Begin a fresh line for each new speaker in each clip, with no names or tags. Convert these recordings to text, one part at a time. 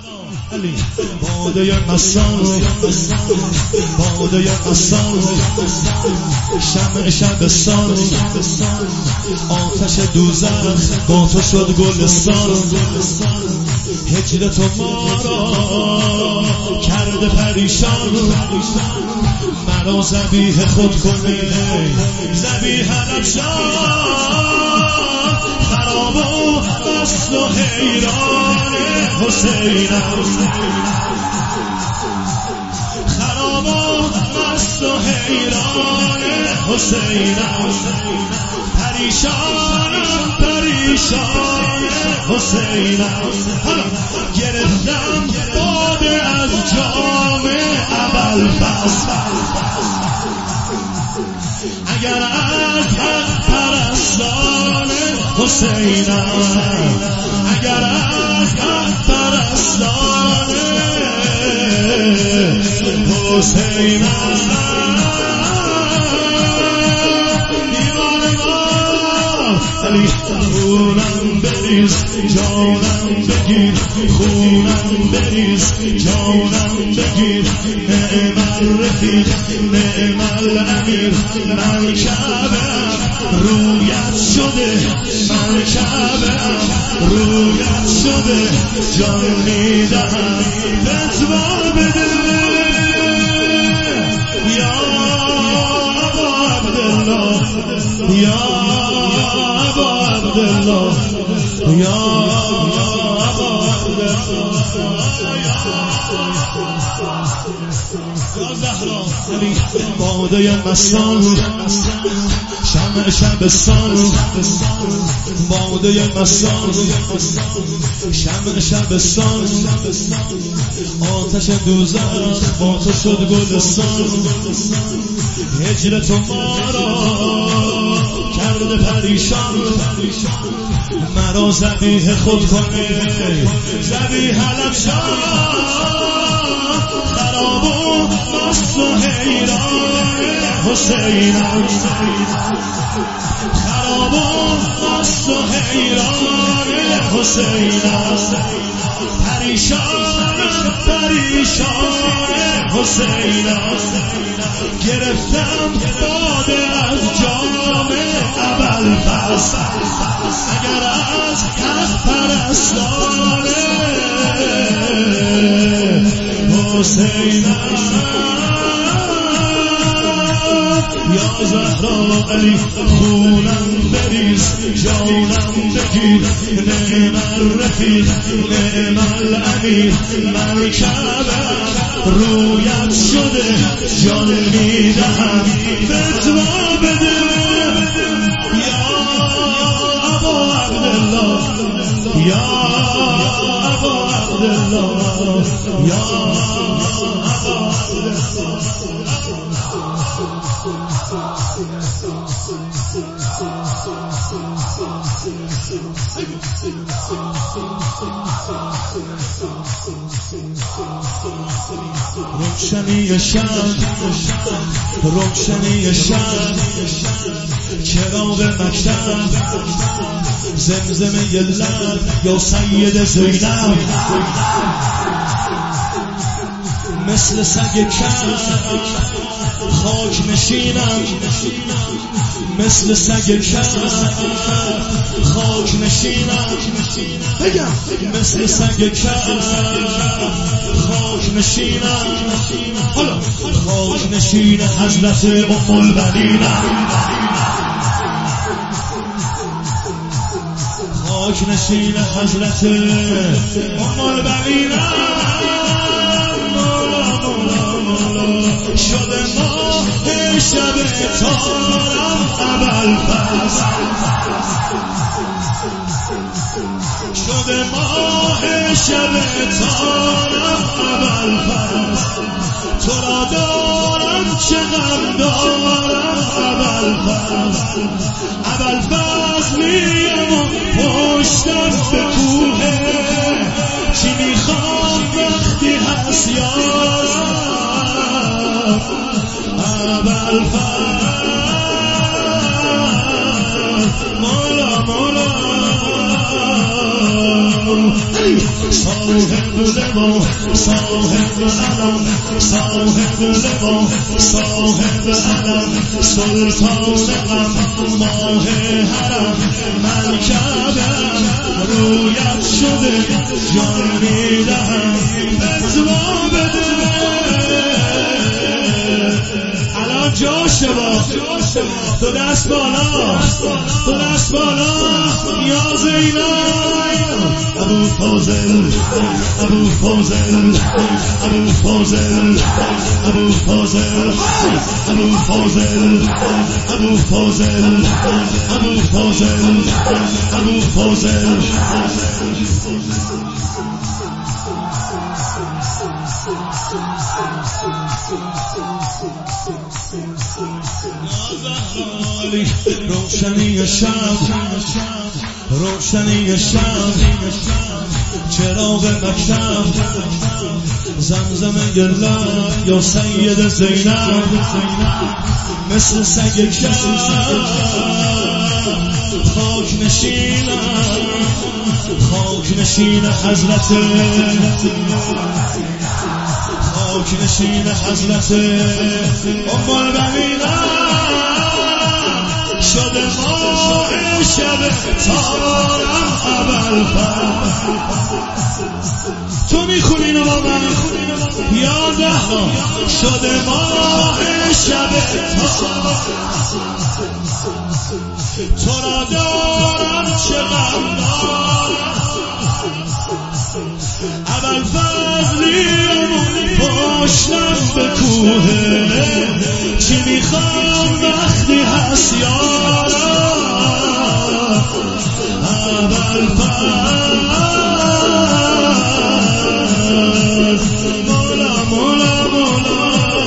باده مستان باده مستان شمع شبستان آتش دوزخ با تو شد گلستان هجر تو ما را کرده پریشان مرا ذبیح خود کنی ذبیح نفشان خراب و مست و حیران حسینم خراب و مست و حیران حسینم پریشانم پریشان حسینم گرفتم باده از جام ابوالفضل اگر از حق پرستان حسینم اگر از حق پرستان حسینم علی خونم بریز جانم بگیر خونم بریز جانم بگیر نعم الرفیق نعم الامیر من کعبه‌ام رویت شده من کعبه‌ام رویت شده جان میدهم فتوا بده یا ابا عبدالله یا الله یا ابا زهرا علی باده مستان شمع شبستان باده مستان شمع شبستان آتش دوزخ با تو شد گلستان هجر تو ما را کرده پریشان مرا ذبیح خود کنی ذبیح نفشان خراب و مست و حیران حسینم خراب و مست و حیران حسینم پریشانم پریشان حسینم گرفتم باده از جام ابوالفضل اگر از حق پرستان حسینم یا زهرا علی خونم بریز جانم بگیر نعم الرفیق نعم الامیر من کعبه‌ام رویت شده جان میدهم فتوا بده یا ابا عبدالله یا ابا عبدالله یا ابا روشنی شب روشنی شب چراغ مکتب زمزمه لب یا سید زینب مثل سگ کف خاک نشینم مثل سگ کف خاک نشینم بگم مثل سگ کف خاک نشینم حالا خاک نشین حضرت ام البنینم خاک نشین حضرت ام البنینم شده ماه شب تارم ابوالفضل شده ماه شب تارم ابوالفضل تو را دارم چقدر دارم ابوالفضل ابوالفضل میم و پشتم به کوه چی میخوام وقتی هست یارم ابوالفضل مولا مولا صاحب لوا صاحب علم صاحب لوا صاحب علم سلطان غم ماه حرم من کردم رویت شده جان میدهم فتوا بده الان جاش با تو دست بالا تو دست بالا یا زینب ابو فاضل ابو فاضل ابو فاضل ابو فاضل ابو فاضل ابو فاضل ابو فاضل ابو فاضل روشنی شب روشنی شب چراغ مکتب زمزم گلم یا سید زینب مثل سگ کم خاک نشین حضرت خاک نشین حضرت ام المؤمنین شده ماه شب تارم ابوالفضل تو میخونی اینو با من 11 شده ماه شب تارم تو را دارم چه غم دارم ابوالفضلیم پشتم به کوه چی میخوام وقتی هست یارم ابوالفضل مولا مولا مولا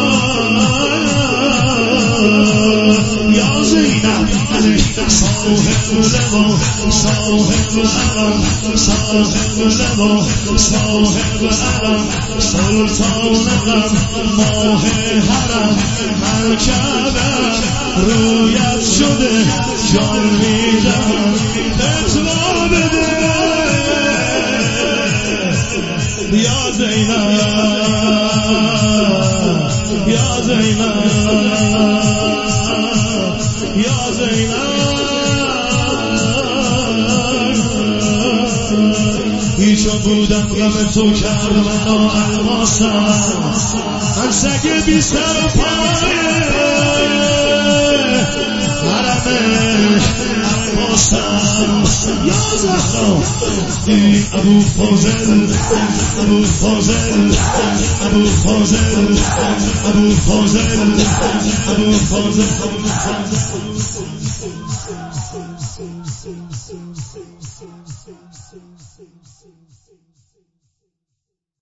یا زینب صاحب لوا صاحب علم صاحب لوا صاحب علم سلطان غم ماه حرم من کردم رویت شده جان میدم فتوا بده یا زینب یا زینب یا زینب هیچ بودم غم تو کرد منو الماسم من سگ بی سر و پایه حرمش عباسم یا زهرا ابو فاضل ابو فاضل ابو فاضل ابو فاضل ابو فاضل